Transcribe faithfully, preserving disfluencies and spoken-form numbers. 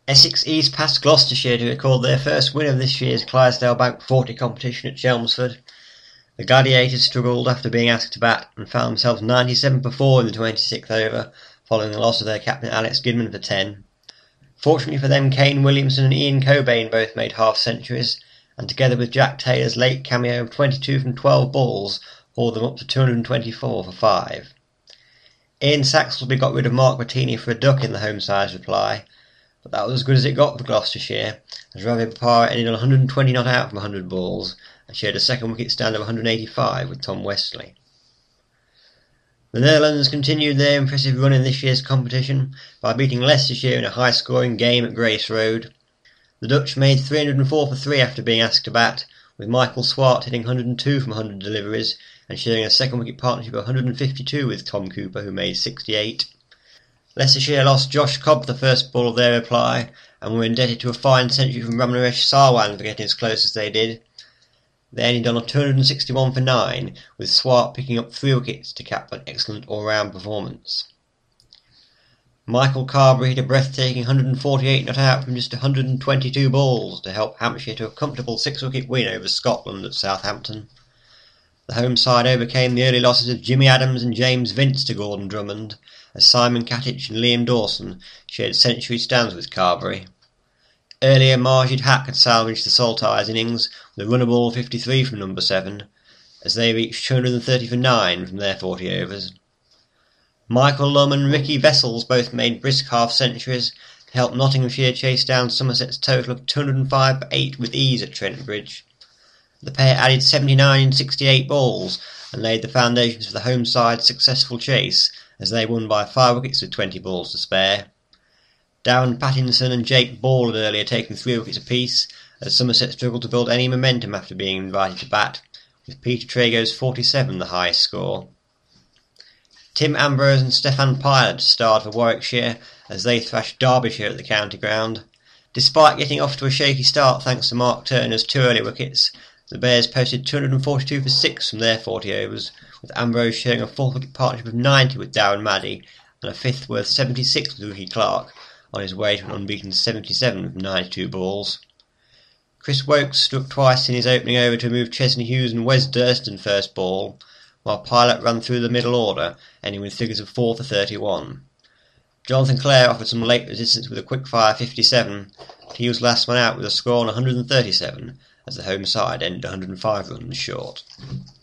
Essex East passed Gloucestershire to record their first win of this year's Clydesdale Bank forty competition at Chelmsford. The Gladiators struggled after being asked to bat and found themselves ninety-seven for four in the twenty-sixth over, following the loss of their captain Alex Gidman for ten. Fortunately for them, Kane Williamson and Ian Cobain both made half-centuries, and together with Jack Taylor's late cameo of twenty-two from twelve balls, hauled them up to two hundred twenty-four for five. Ian Saxelby got rid of Mark Martini for a duck in the home side's reply, but that was as good as it got for Gloucestershire, as Ravi Bopara ended on one hundred twenty not out from one hundred balls, and shared a second wicket stand of one hundred eighty-five with Tom Westley. The Netherlands continued their impressive run in this year's competition by beating Leicestershire in a high-scoring game at Grace Road. The Dutch made three hundred four for three after being asked to bat, with Michael Swart hitting one hundred two from one hundred deliveries and sharing a second wicket partnership of one hundred fifty-two with Tom Cooper, who made sixty-eight. Leicestershire lost Josh Cobb the first ball of their reply, and were indebted to a fine century from Ramnaresh Sarwan for getting as close as they did. They ended on a two hundred sixty-one for nine, with Swart picking up three wickets to cap an excellent all-round performance. Michael Carberry hit a breathtaking one hundred forty-eight not out from just one hundred twenty-two balls to help Hampshire to a comfortable six-wicket win over Scotland at Southampton. The home side overcame the early losses of Jimmy Adams and James Vince to Gordon Drummond, as Simon Katich and Liam Dawson shared century stands with Carberry. Earlier, Margid Hack had salvaged the Saltires innings with a runnable fifty-three from number seven, as they reached two hundred thirty for nine from their forty overs. Michael Lum and Ricky Vessels both made brisk half-centuries to help Nottinghamshire chase down Somerset's total of two hundred five for eight with ease at Trent Bridge. The pair added seventy-nine in sixty-eight balls and laid the foundations for the home side's successful chase, as they won by five wickets with twenty balls to spare. Darren Pattinson and Jake Ball had earlier taken three wickets apiece, as Somerset struggled to build any momentum after being invited to bat, with Peter Trago's forty-seven the highest score. Tim Ambrose and Stefan Pilot starred for Warwickshire as they thrashed Derbyshire at the county ground. Despite getting off to a shaky start thanks to Mark Turner's two early wickets, the Bears posted two hundred forty-two for six from their forty overs, with Ambrose sharing a fourth wicket partnership of ninety with Darren Maddy and a fifth worth seventy-six with Ricky Clark, on his way to an unbeaten seventy-seven from ninety-two balls. Chris Wokes struck twice in his opening over to move Chesney Hughes and Wes Durston first ball, while Pilot ran through the middle order, ending with figures of four for thirty-one. Jonathan Clare offered some late resistance with a quick-fire fifty-seven, but he was last man out with a score on one hundred thirty-seven, as the home side ended one hundred five runs short.